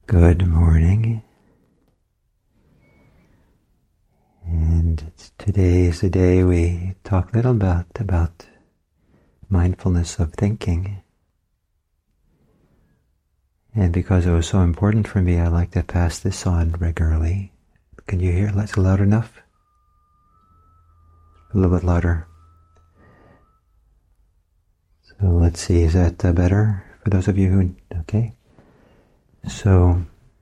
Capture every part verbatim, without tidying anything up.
Good morning. And today is the day we talk a little about, about mindfulness of thinking. And because it was so important for me, I like to pass this on regularly. Can you hear? Is it loud enough? A little bit louder. So let's see, is that uh, better for those of you who, okay? So,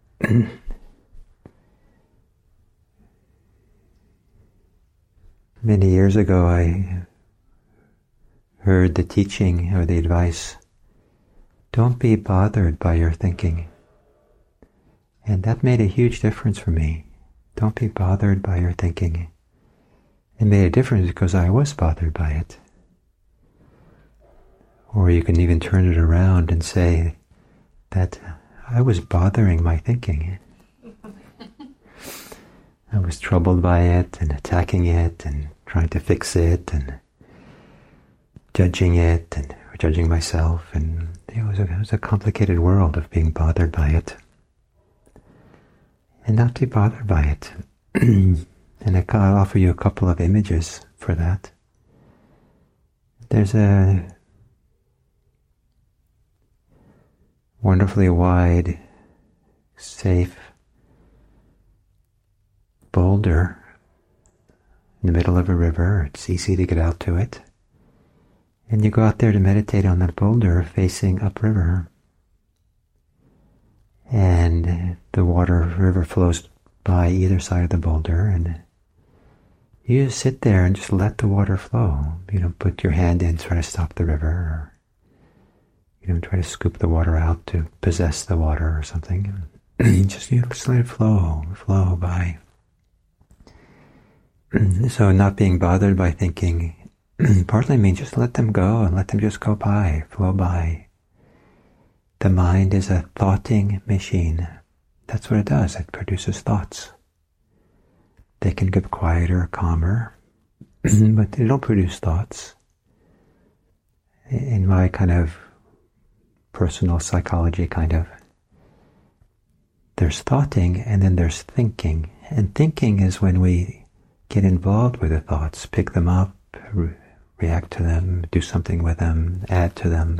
many years ago I heard the teaching or the advice, don't be bothered by your thinking. And that made a huge difference for me. Don't be bothered by your thinking. It made a difference because I was bothered by it. Or you can even turn it around and say that I was bothering my thinking. I was troubled by it and attacking it and trying to fix it and judging it and judging myself, and it was, a, it was a complicated world of being bothered by it. And not to be bothered by it. And I'll offer you a couple of images for that. There's a wonderfully wide, safe boulder in the middle of a river. It's easy to get out to it. And you go out there to meditate on that boulder facing upriver. And the water river flows by either side of the boulder, and you just sit there and just let the water flow. You don't put your hand in, try to stop the river, or you don't try to scoop the water out to possess the water or something. just, you know, just let it flow, flow by. So not being bothered by thinking partly means just let them go and let them just go by, flow by. The mind is a thoughting machine. That's what it does. It produces thoughts. They can get quieter, calmer, but they don't produce thoughts. In my kind of personal psychology kind of, there's thoughting and then there's thinking. And thinking is when we get involved with the thoughts, pick them up, re- react to them, do something with them, add to them.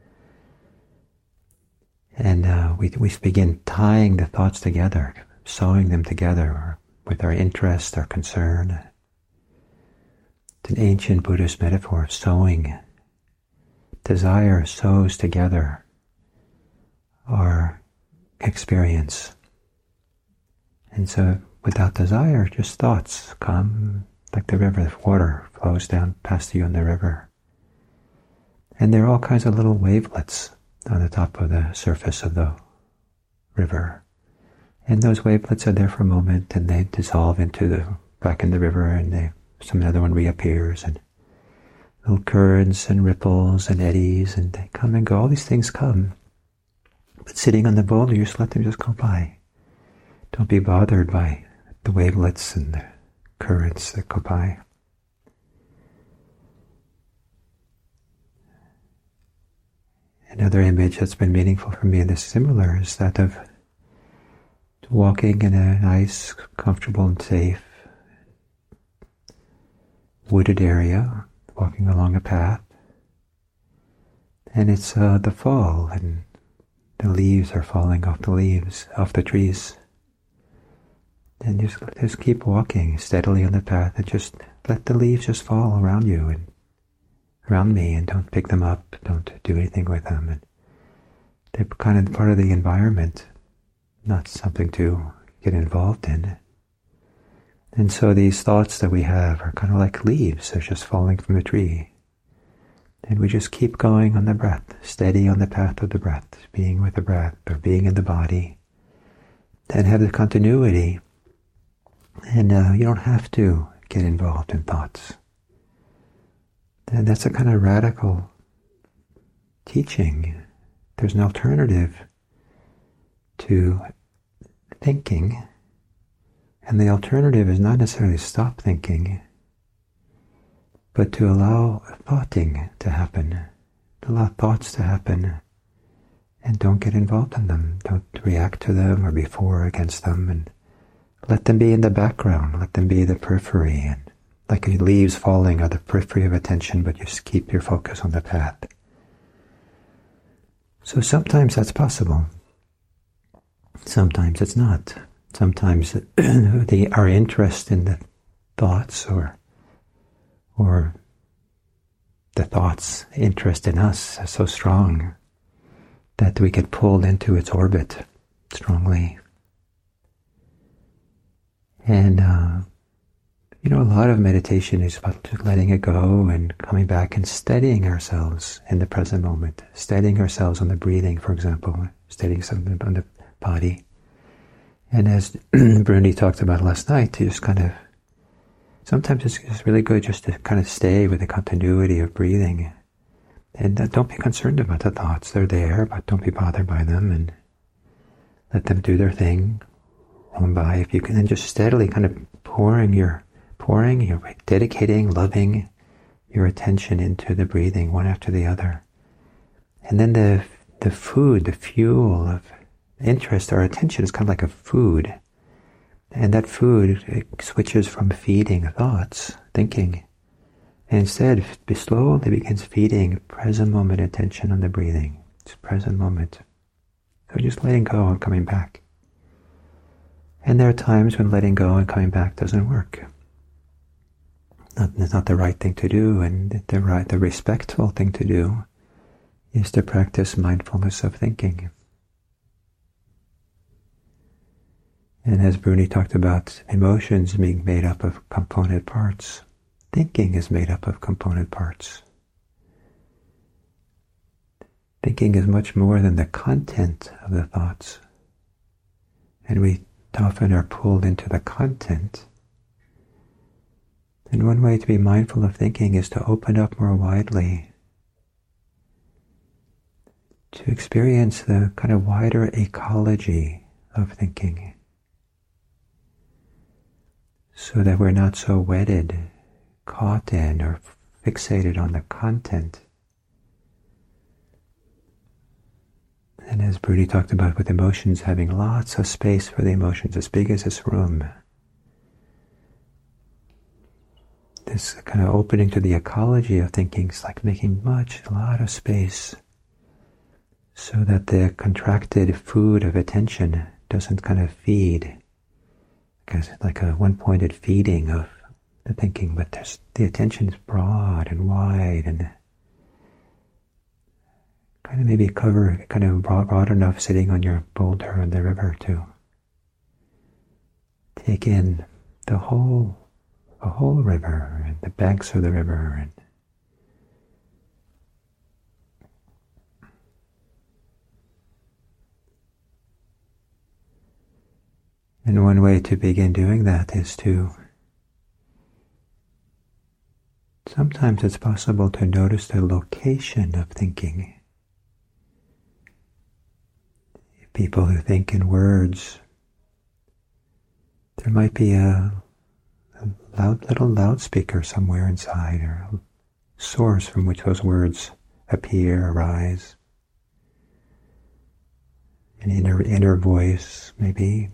And uh, we, we begin tying the thoughts together, sewing them together with our interest, our concern. It's an ancient Buddhist metaphor of sewing. Desire sews together our experience. And so without desire, just thoughts come like the river, the water flows down past you in the river. And there are all kinds of little wavelets on the top of the surface of the river. And those wavelets are there for a moment, and they dissolve into the back in the river, and they, some other one reappears, and little currents and ripples and eddies, and they come and go. All these things come. But sitting on the boulder, you just let them just go by. Don't be bothered by the wavelets and the currents that go by. Another image that's been meaningful for me that's similar is that of walking in a nice, comfortable and safe wooded area, walking along a path. And it's uh, the fall, and the leaves are falling off the leaves, off the trees. And just, just keep walking steadily on the path and just let the leaves just fall around you and around me, and don't pick them up, don't do anything with them. And they're kind of part of the environment, not something to get involved in. And so these thoughts that we have are kind of like leaves, they're just falling from the tree. And we just keep going on the breath, steady on the path of the breath, being with the breath or being in the body, and have the continuity. And uh, you don't have to get involved in thoughts. And that's a kind of radical teaching. There's an alternative to thinking, and the alternative is not necessarily stop thinking, but to allow thoughting to happen, to allow thoughts to happen, and don't get involved in them. Don't react to them or be for or against them, and let them be in the background, let them be the periphery, and like leaves falling are the periphery of attention, but you just keep your focus on the path. So sometimes that's possible. Sometimes it's not. Sometimes the, our interest in the thoughts or or the thoughts' interest in us is so strong that we get pulled into its orbit strongly. And, uh, you know, a lot of meditation is about just letting it go and coming back and steadying ourselves in the present moment, steadying ourselves on the breathing, for example, steadying something on the body. And as Bruni talked about last night, to just kind of, sometimes it's just really good just to kind of stay with the continuity of breathing. And uh, don't be concerned about the thoughts. They're there, but don't be bothered by them, and let them do their thing, roam by if you can, and just steadily kind of pouring your, pouring, your dedicating, loving your attention into the breathing, one after the other. And then the the food, the fuel of interest, our attention is kind of like a food. And that food it switches from feeding thoughts, thinking, and instead it slowly begins feeding present moment attention on the breathing. It's present moment. So just letting go and coming back. And there are times when letting go and coming back doesn't work. Not, it's not the right thing to do, and the right, the respectful thing to do is to practice mindfulness of thinking. And as Bruni talked about emotions being made up of component parts, thinking is made up of component parts. Thinking is much more than the content of the thoughts. And we often are pulled into the content. And one way to be mindful of thinking is to open up more widely, to experience the kind of wider ecology of thinking, so that we're not so wedded, caught in, or fixated on the content. And as Bruni talked about with emotions, having lots of space for the emotions, as big as this room. This kind of opening to the ecology of thinking is like making much, a lot of space, so that the contracted food of attention doesn't kind of feed, because it's like a one-pointed feeding of the thinking, but there's, the attention is broad and wide and kind of maybe cover, kind of broad, broad enough sitting on your boulder in the river to take in the whole, the whole river and the banks of the river. And And one way to begin doing that is to, sometimes it's possible to notice the location of thinking. People who think in words, there might be a, a loud, little loudspeaker somewhere inside, or a source from which those words appear, arise. An inner, inner voice, maybe.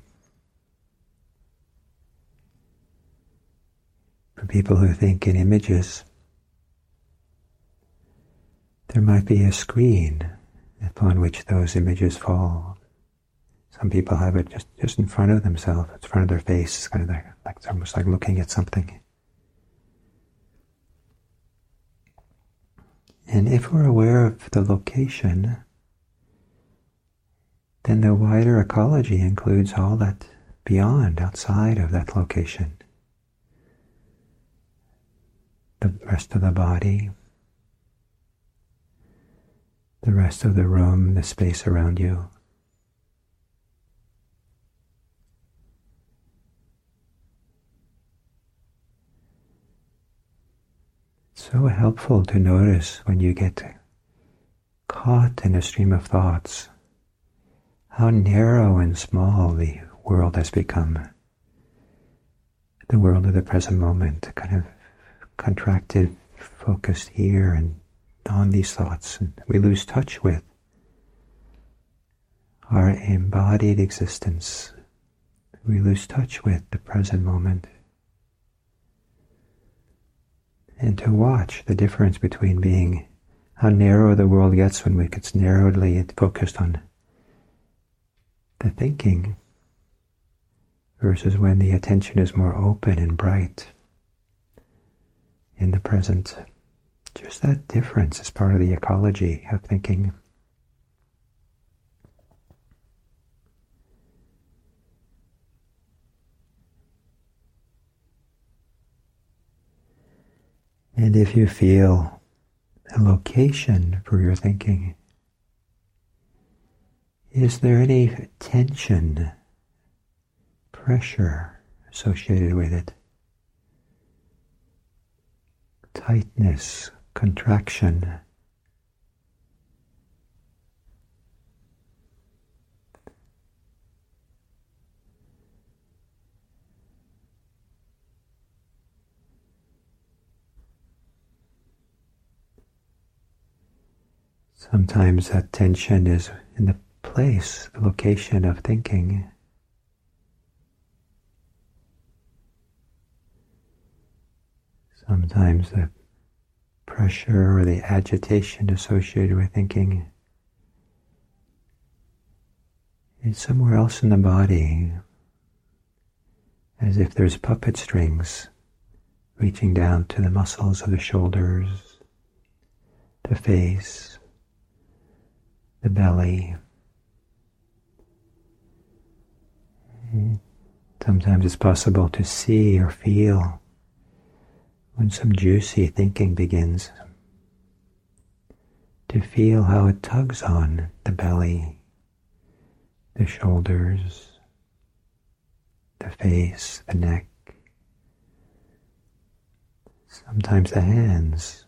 For people who think in images, there might be a screen upon which those images fall. Some people have it just, just in front of themselves, in front of their face. It's kind of like, like it's almost like looking at something. And if we're aware of the location, then the wider ecology includes all that beyond, outside of that location. The rest of the body, the rest of the room, the space around you. It's so helpful to notice when you get caught in a stream of thoughts, how narrow and small the world has become. The world of the present moment, kind of contracted, focused here and on these thoughts, and we lose touch with our embodied existence. We lose touch with the present moment. And to watch the difference between being, how narrow the world gets when it gets narrowly focused on the thinking, versus when the attention is more open and bright in the present. Just that difference is part of the ecology of thinking. And if you feel a location for your thinking, is there any tension, pressure associated with it? Tightness, contraction. Sometimes that tension is in the place, the location of thinking. Sometimes the pressure or the agitation associated with thinking is somewhere else in the body, as if there's puppet strings reaching down to the muscles of the shoulders, the face, the belly. Sometimes it's possible to see or feel when some juicy thinking begins, to feel how it tugs on the belly, the shoulders, the face, the neck, sometimes the hands,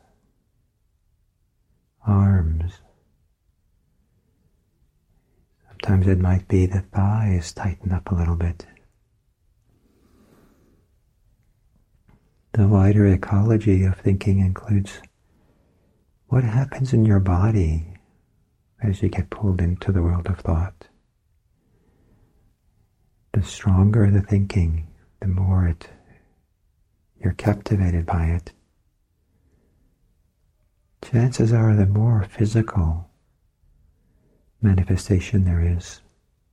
arms. Sometimes it might be the thighs tighten up a little bit. The wider ecology of thinking includes what happens in your body as you get pulled into the world of thought. The stronger the thinking, the more it you're captivated by it. Chances are the more physical manifestation there is.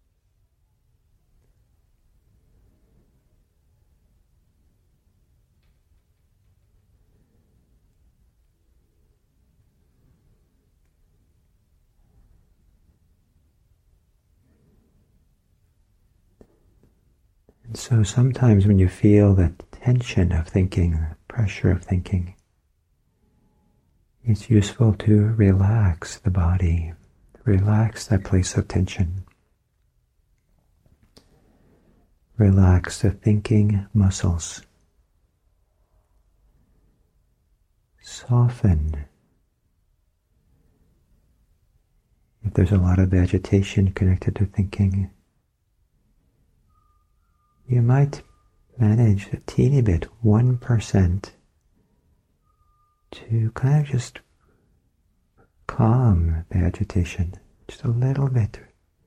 And so sometimes when you feel the tension of thinking, the pressure of thinking, it's useful to relax the body, relax that place of tension. Relax the thinking muscles. Soften. If there's a lot of agitation connected to thinking, you might manage a teeny bit, one percent, to kind of just calm the agitation, just a little bit.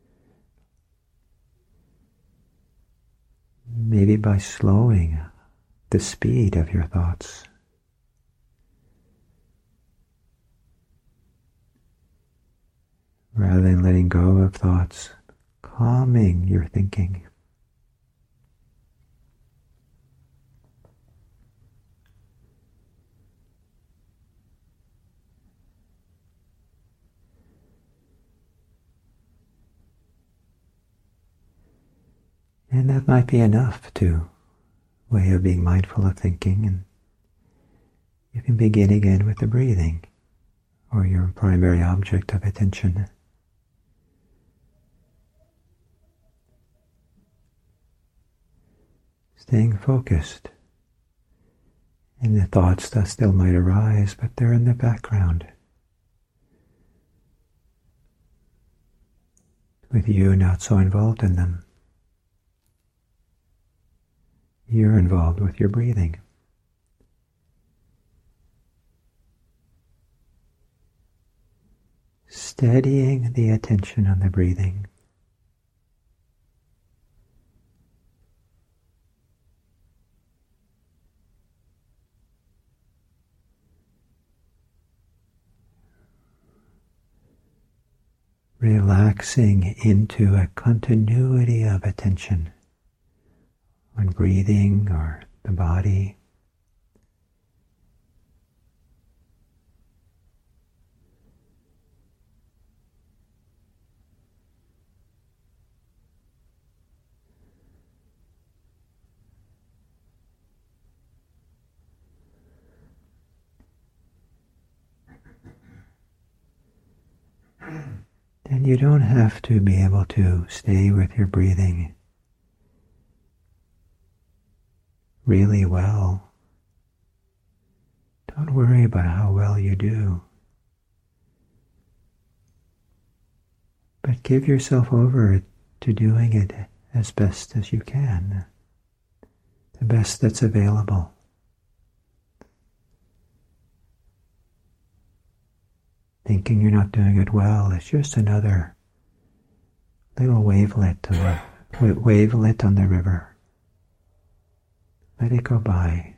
Maybe by slowing the speed of your thoughts. Rather than letting go of thoughts, calming your thinking. And that might be enough to way of being mindful of thinking, and you can begin again with the breathing, or your primary object of attention. Staying focused, and the thoughts that still might arise, but they're in the background, with you not so involved in them. You're involved with your breathing. Steadying the attention on the breathing, relaxing into a continuity of attention on breathing or the body. And you don't have to be able to stay with your breathing really well. Don't worry about how well you do. But give yourself over to doing it as best as you can, the best that's available. Thinking you're not doing it well is just another little wavelet, of a, wavelet on the river. Let it go by.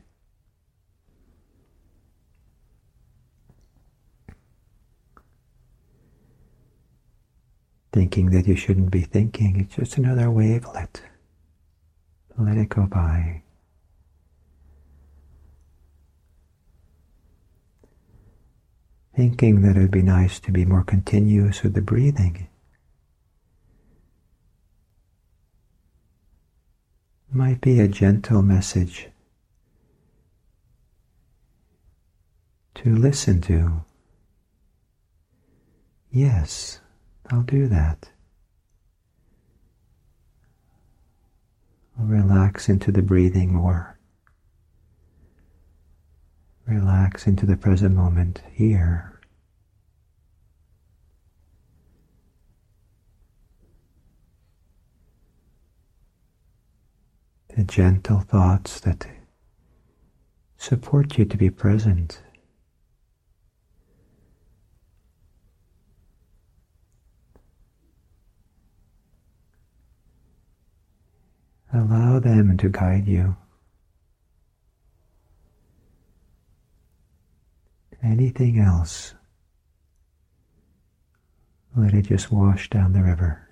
Thinking that you shouldn't be thinking, it's just another wavelet. Let it go by. Thinking that it would be nice to be more continuous with the breathing. Might be a gentle message to listen to. Yes, I'll do that. I'll relax into the breathing more. Relax into the present moment here. The gentle thoughts that support you to be present. Allow them to guide you. Anything else, let it just wash down the river.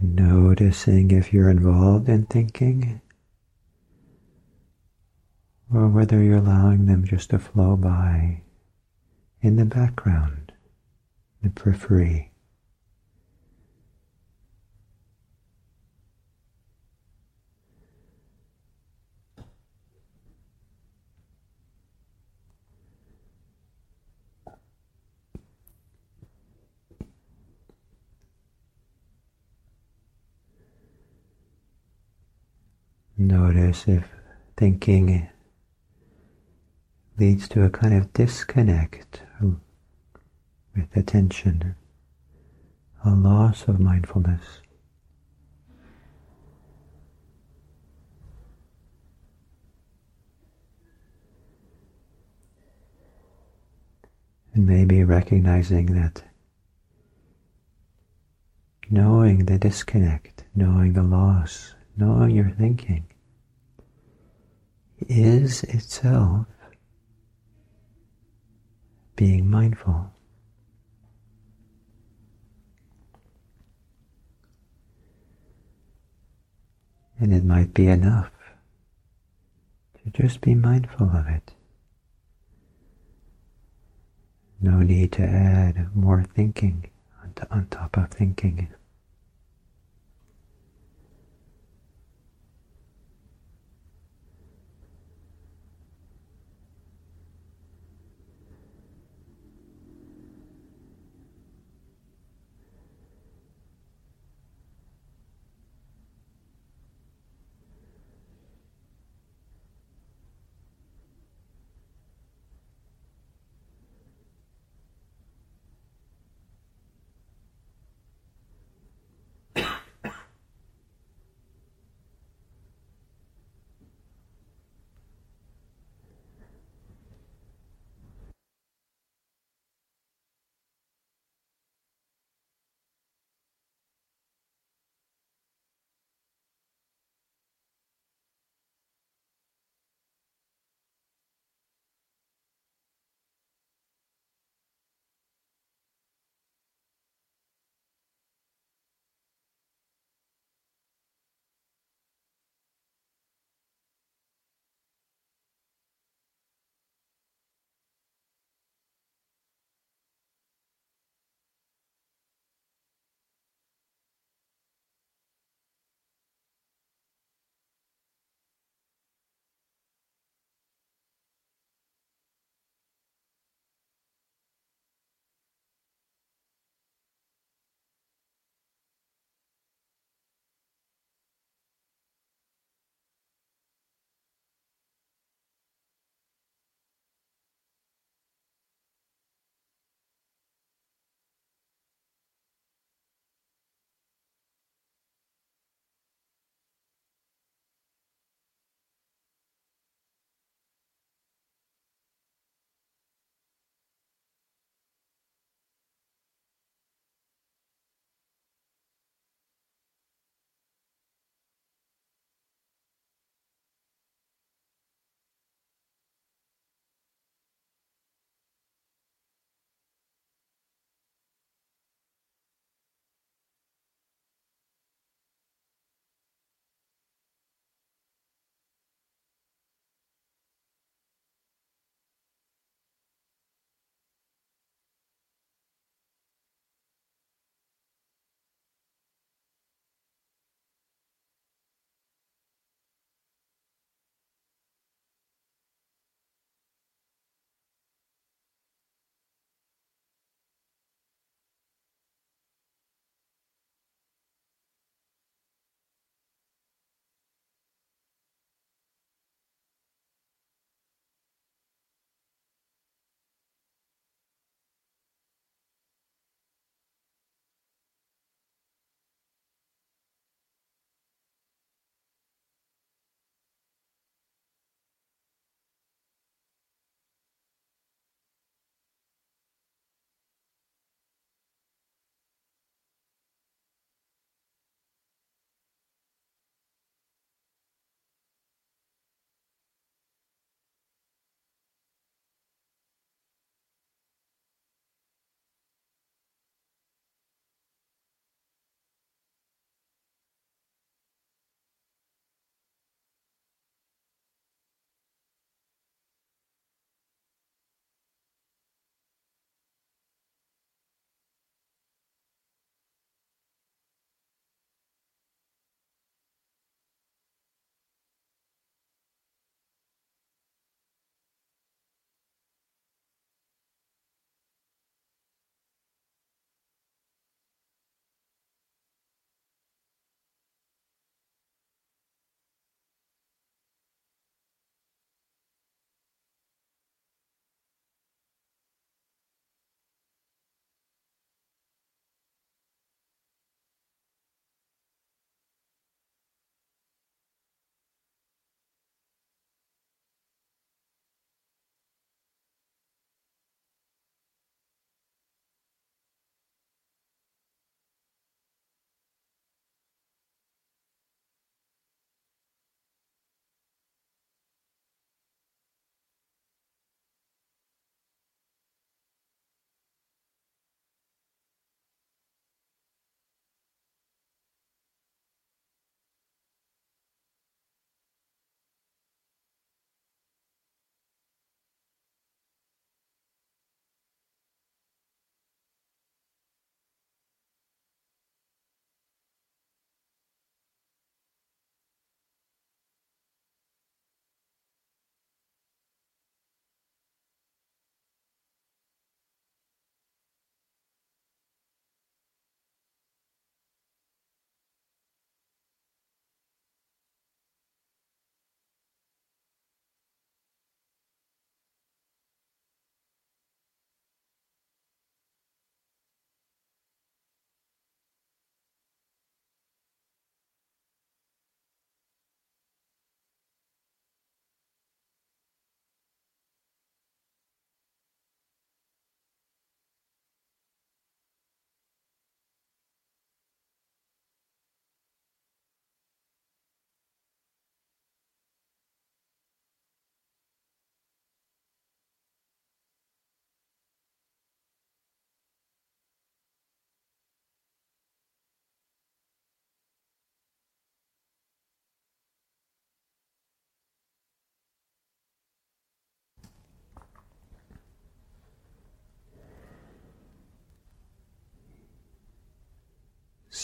Noticing if you're involved in thinking, or whether you're allowing them just to flow by in the background, the periphery. Notice if thinking leads to a kind of disconnect with attention, a loss of mindfulness. And maybe recognizing that knowing the disconnect, knowing the loss, knowing your thinking is itself being mindful. And it might be enough to just be mindful of it. No need to add more thinking on, to, on top of thinking.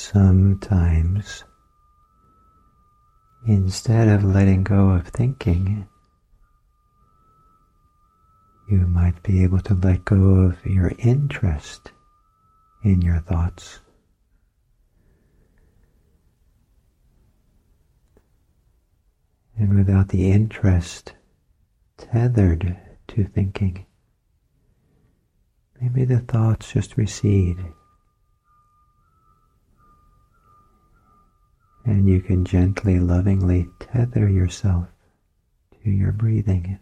sometimes, instead of letting go of thinking, you might be able to let go of your interest in your thoughts. And without the interest tethered to thinking, maybe the thoughts just recede. And you can gently, lovingly tether yourself to your breathing.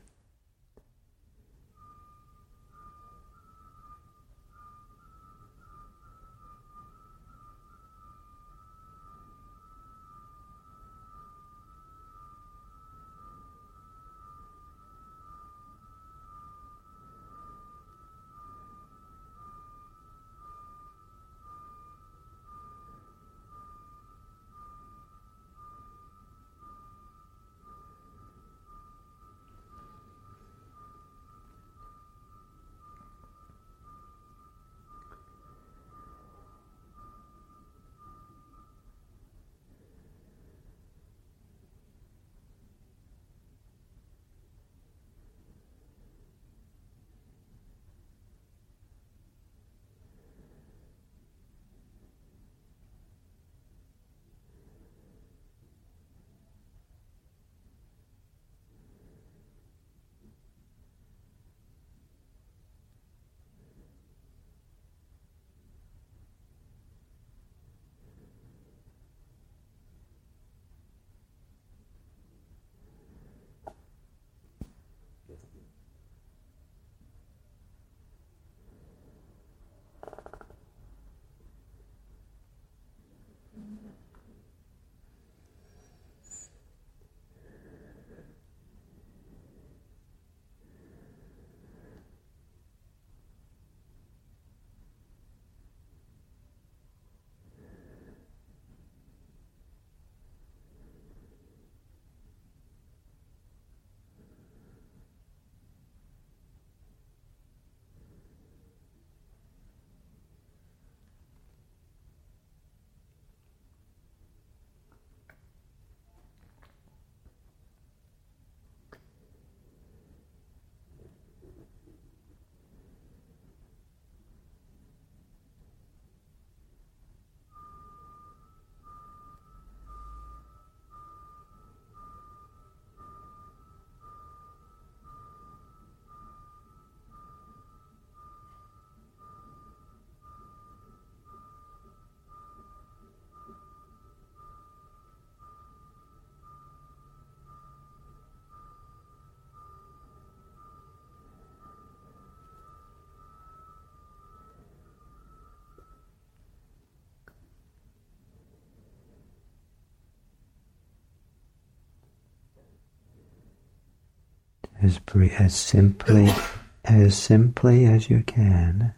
As, as simply, as simply as you can,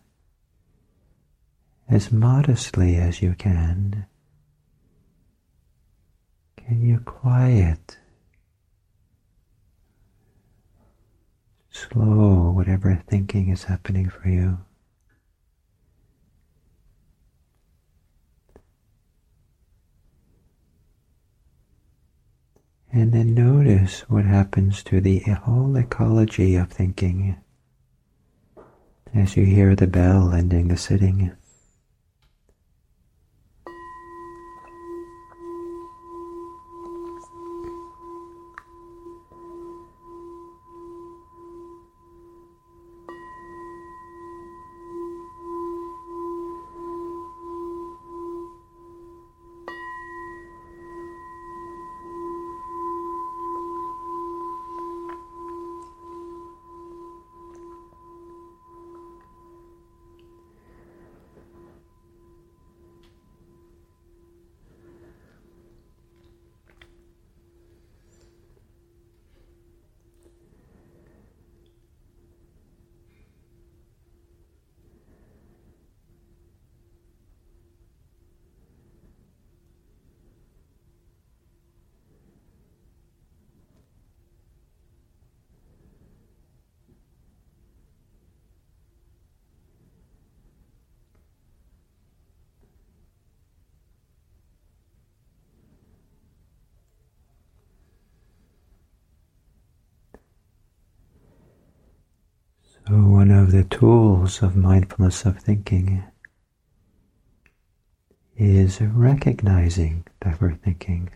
as modestly as you can, can you quiet, slow whatever thinking is happening for you? And then notice what happens to the whole ecology of thinking as you hear the bell ending the sitting. So one of the tools of mindfulness of thinking is recognizing that we're thinking.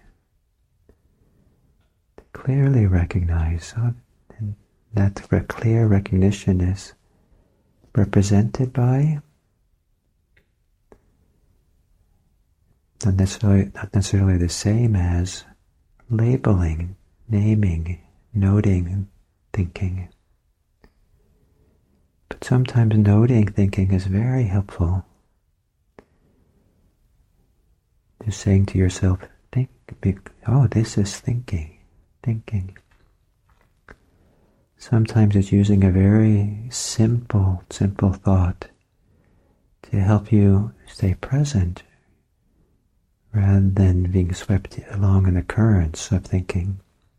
To clearly recognize, oh, and that clear recognition is represented by not necessarily, not necessarily the same as labeling, naming, noting, thinking. But sometimes noting thinking is very helpful. Just saying to yourself, think, oh, this is thinking, thinking. Sometimes it's using a very simple, simple thought to help you stay present rather than being swept along in the currents of thinking.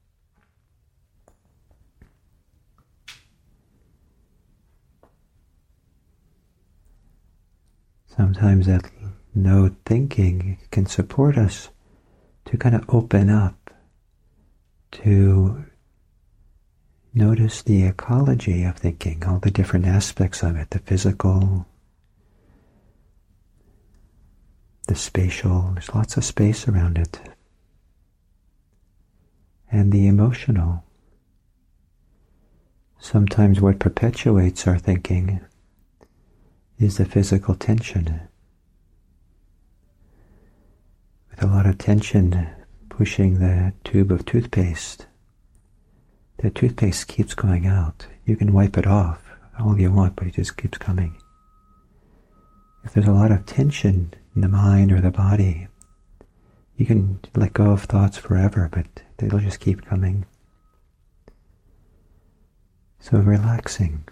Sometimes that no thinking can support us to kind of open up, to notice the ecology of thinking, all the different aspects of it, the physical, the spatial, there's lots of space around it, and the emotional. Sometimes what perpetuates our thinking is the physical tension. With a lot of tension pushing the tube of toothpaste, the toothpaste keeps going out. You can wipe it off all you want, but it just keeps coming. If there's a lot of tension in the mind or the body, you can let go of thoughts forever, but they'll just keep coming. So relaxing.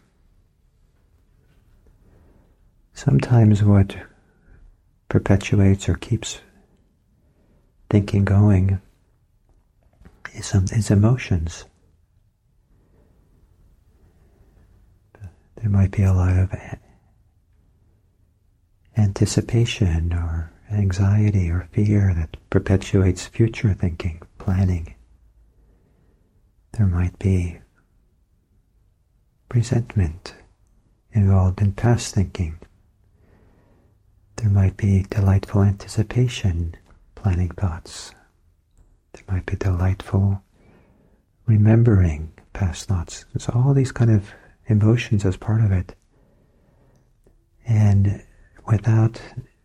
Sometimes what perpetuates or keeps thinking going is, some, is emotions. There might be a lot of anticipation or anxiety or fear that perpetuates future thinking, planning. There might be resentment involved in past thinking. There might be delightful anticipation, planning thoughts. There might be delightful remembering past thoughts. There's all these kind of emotions as part of it. And without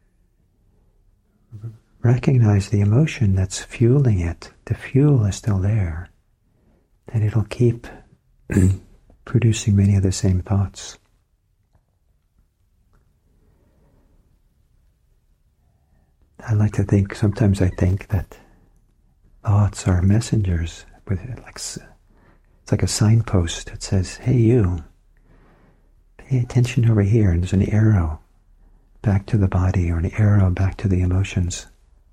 recognize the emotion that's fueling it, the fuel is still there, then it'll keep producing many of the same thoughts. I like to think, sometimes I think that thoughts are messengers. With like, it's like a signpost that says, hey you, pay attention over here, and there's an arrow back to the body or an arrow back to the emotions.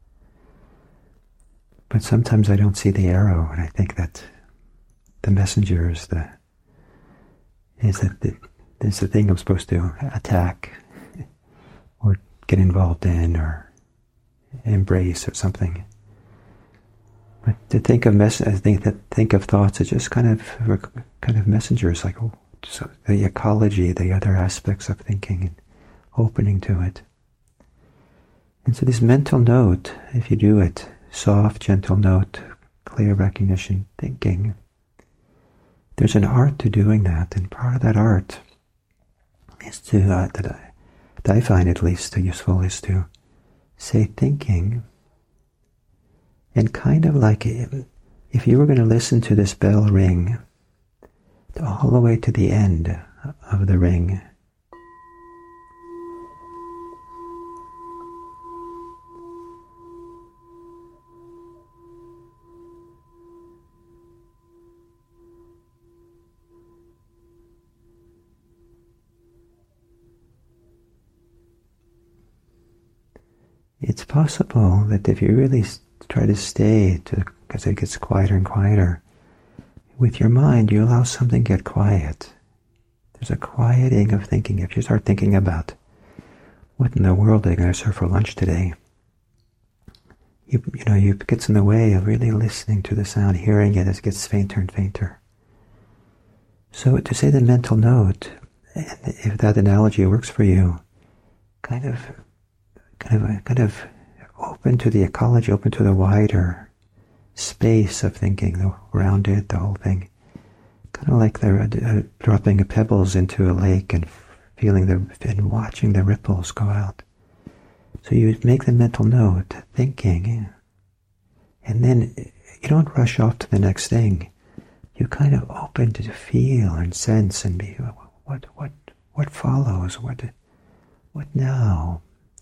But sometimes I don't see the arrow, and I think that the messenger is the, is the, the, is the thing I'm supposed to attack or get involved in or embrace or something. But to think of mess, I think that think of thoughts as just kind of kind of messengers, like oh, so the ecology, the other aspects of thinking, and opening to it. And so this mental note, if you do it, soft, gentle note, clear recognition, thinking, there's an art to doing that, and part of that art is to uh, that I that I find at least useful is to say thinking, and kind of like if you were going to listen to this bell ring all the way to the end of the ring, it's possible that if you really try to stay, to, because it gets quieter and quieter, with your mind you allow something to get quiet. There's a quieting of thinking. If you start thinking about what in the world are they going to serve for lunch today, you, you know, it gets in the way of really listening to the sound, hearing it as it gets fainter and fainter. So to say the mental note And if that analogy works for you, kind of, kind of, kind of open to the ecology, open to the wider space of thinking around it, the whole thing. Kind of like the, uh, dropping pebbles into a lake and feeling the, and watching the ripples go out. So you make the mental note, thinking, and then you don't rush off to the next thing. You kind of open to feel and sense and be, what, what, what follows? What, what now?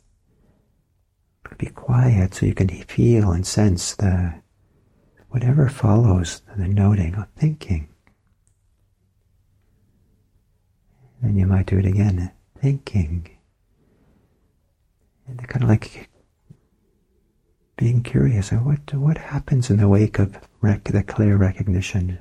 Be quiet so you can feel and sense the whatever follows the noting or thinking. Then you might do it again, thinking. And kind of like being curious. What what happens in the wake of rec- the clear recognition?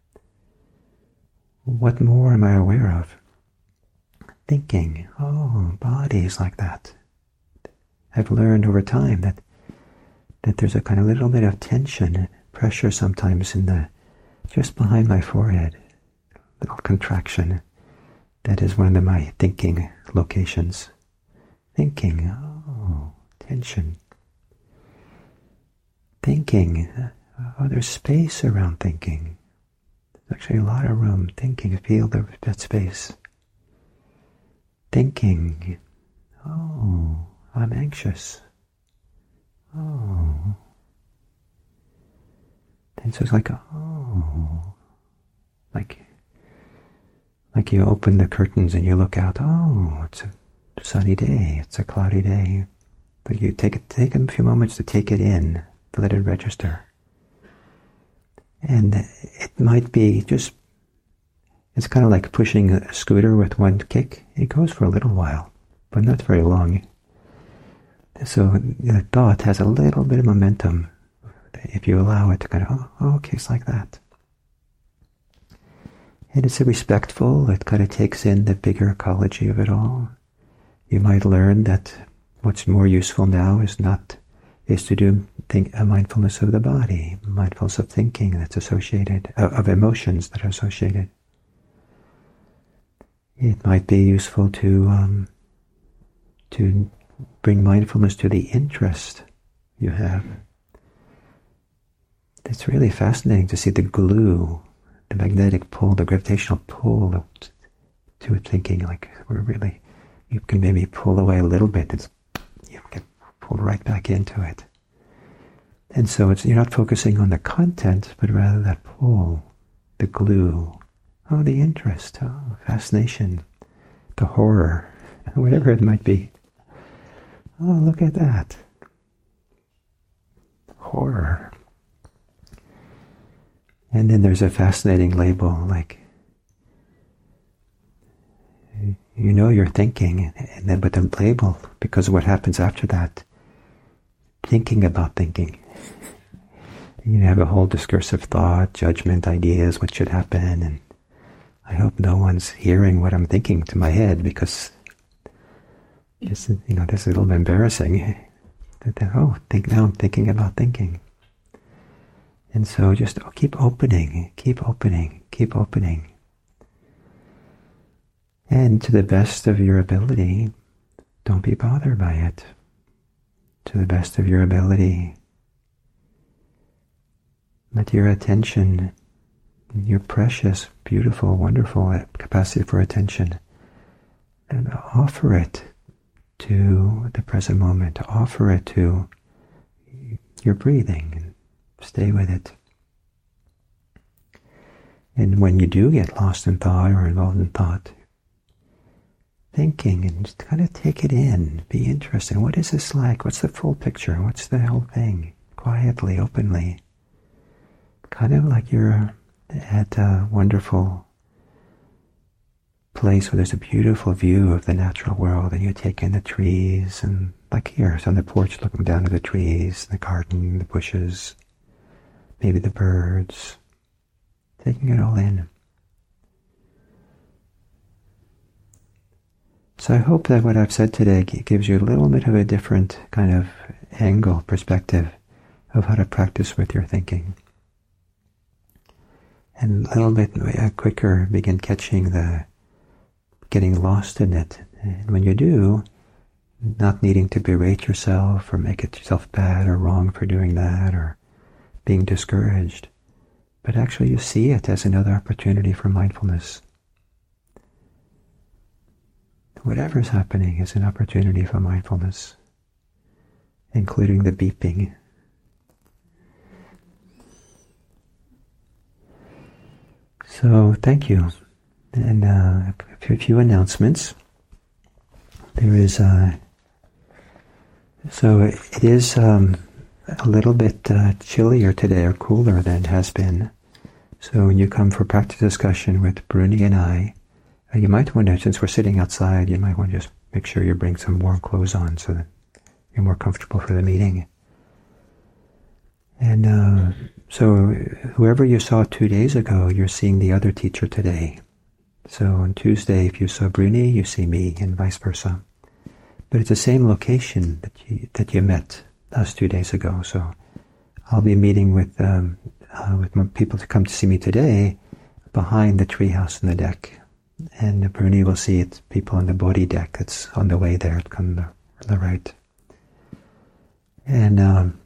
What more am I aware of? Thinking. Oh, bodies like that. I've learned over time that that there's a kind of little bit of tension, pressure sometimes in the just behind my forehead, little contraction. That is one of my thinking locations. Thinking, oh, tension. Thinking, oh, there's space around thinking. There's actually a lot of room. Thinking, feel the, that space. Thinking, oh, I'm anxious. Oh. And so it's like, oh, like, like you open the curtains and you look out, oh, it's a sunny day, it's a cloudy day. But you take it, take a few moments to take it in, to let it register. And it might be just, it's kind of like pushing a scooter with one kick. It goes for a little while, but not very long. So the thought has a little bit of momentum if you allow it to kind of, oh, okay, it's like that. And it's respectful, it kind of takes in the bigger ecology of it all. You might learn that what's more useful now is not, is to do think, a mindfulness of the body, mindfulness of thinking that's associated, of, of emotions that are associated. It might be useful to um, to bring mindfulness to the interest you have. It's really fascinating to see the glue, the magnetic pull, the gravitational pull to thinking. Like we're really, you can maybe pull away a little bit, it's, you get pulled right back into it. And so it's, you're not focusing on the content, but rather that pull, the glue, oh, the interest, oh, fascination, the horror, whatever it might be. Oh, look at that. Horror. And then there's a fascinating label, like, you know you're thinking, and then but the label, because of what happens after that, thinking about thinking. You have a whole discursive thought, judgment, ideas, what should happen, and I hope no one's hearing what I'm thinking to my head, because it's, you know, this is a little bit embarrassing. Oh, think now I'm thinking about thinking. And so just oh, keep opening, keep opening, keep opening. And to the best of your ability, don't be bothered by it. To the best of your ability, let your attention, your precious, beautiful, wonderful capacity for attention, and offer it to the present moment. Offer it to your breathing and stay with it. And when you do get lost in thought or involved in thought, thinking and just kind of take it in, be interested. What is this like? What's the full picture? What's the whole thing? Quietly, openly. Kind of like you're at a wonderful place where there's a beautiful view of the natural world, and you take in the trees, and like here, it's on the porch looking down at the trees, the garden, the bushes, maybe the birds, taking it all in. So I hope that what I've said today gives you a little bit of a different kind of angle, perspective of how to practice with your thinking. And a little bit quicker begin catching the, getting lost in it. And when you do, not needing to berate yourself or make it yourself bad or wrong for doing that or being discouraged, but actually you see it as another opportunity for mindfulness. Whatever is happening is an opportunity for mindfulness, including the beeping. So thank you. And uh, a few announcements. There is, uh, so it is um, a little bit uh, chillier today, or cooler than it has been. So when you come for practice discussion with Bruni and I, uh, you might want to, since we're sitting outside, you might want to just make sure you bring some warm clothes on so that you're more comfortable for the meeting. And uh, so whoever you saw two days ago, you're seeing the other teacher today. So on Tuesday, if you saw Bruni, you see me, and vice versa. But it's the same location that you, that you met us two days ago. So I'll be meeting with um, uh, with people to come to see me today behind the treehouse in the deck. And Bruni will see it, people on the Bodhi deck that's on the way there, on the, on the right. And um,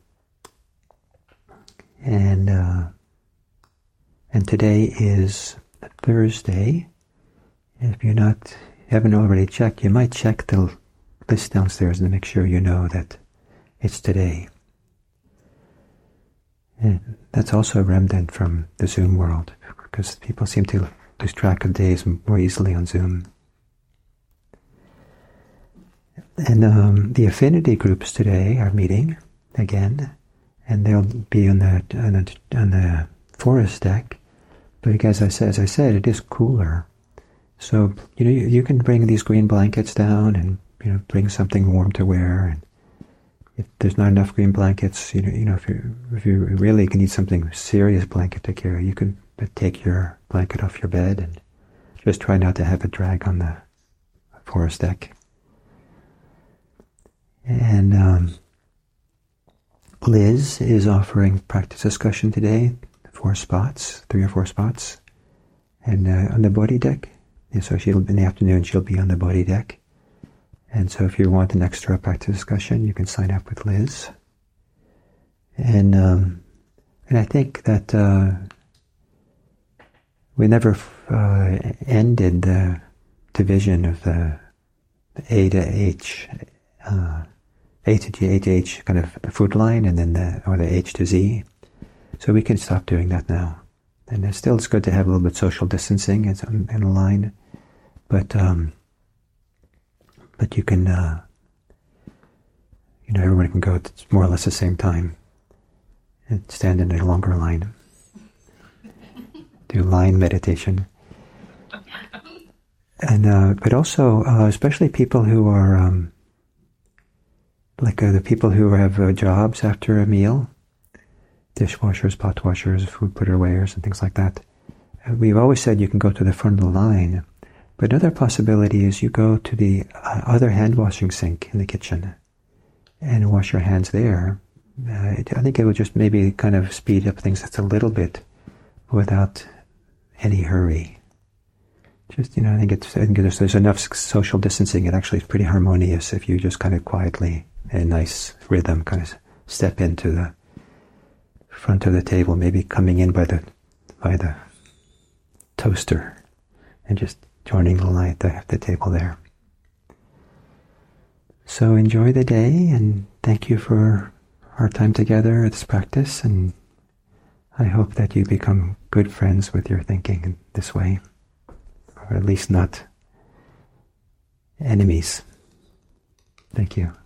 and uh, and today is Thursday. If you're not haven't already checked, you might check the list downstairs and make sure you know that it's today. And that's also a remnant from the Zoom world, because people seem to lose track of days more easily on Zoom. And um, the affinity groups today are meeting again, and they'll be on the on the, on the forest deck. But as I said, as I said, it is cooler. So you know you, you can bring these green blankets down, and you know bring something warm to wear. And if there's not enough green blankets, you know you know if you if you really need something serious blanket to carry, you can take your blanket off your bed and just try not to have it drag on the forest deck. And um, Liz is offering practice discussion today, four spots, three or four spots, and uh, on the Bodhi deck. And so she'll in the afternoon she'll be on the Bodhi deck. And so if you want an extra practice discussion, you can sign up with Liz. And um, and I think that uh, we never uh, ended the division of the A to H. Uh, A to G, A to H kind of food line, and then the, or the H to Z. So we can stop doing that now. And it's still, it's good to have a little bit of social distancing in a line, but um, but you can, uh, you know, everyone can go at more or less the same time and stand in a longer line. Do line meditation. And uh, but also, uh, especially people who are um, like uh, the people who have uh, jobs after a meal, dishwashers, pot washers, food put awayers, and things like that. Uh, we've always said you can go to the front of the line, but another possibility is you go to the uh, other hand washing sink in the kitchen and wash your hands there. Uh, it, I think it would just maybe kind of speed up things just a little bit without any hurry. Just, you know, I think it's, I think there's, there's enough social distancing. It actually is pretty harmonious if you just kind of quietly, in a nice rhythm, kind of step into the front of the table, maybe coming in by the by the toaster and just joining the line at the, the table there. So enjoy the day, and thank you for our time together at this practice, and I hope that you become good friends with your thinking in this way, or at least not enemies. Thank you.